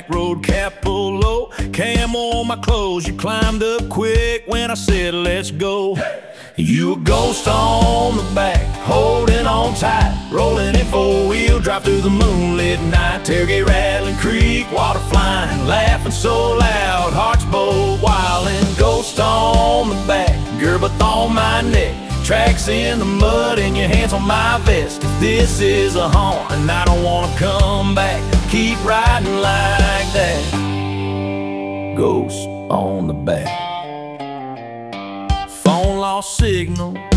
back road, cap pull low, camo on my clothes. You climbed up quick when I said let's go. You a ghost on the back, holding on tight, rolling in four-wheel drive through the moonlit night. Tailgate rattling, creek water flying, laughing so loud, hearts both wildin'. Ghost on the back, Gerber on my neck, tracks in the mud and your hands on my vest. If this is a haunt and I don't wanna come back, keep riding like that. Ghost on the back. Phone lost signal,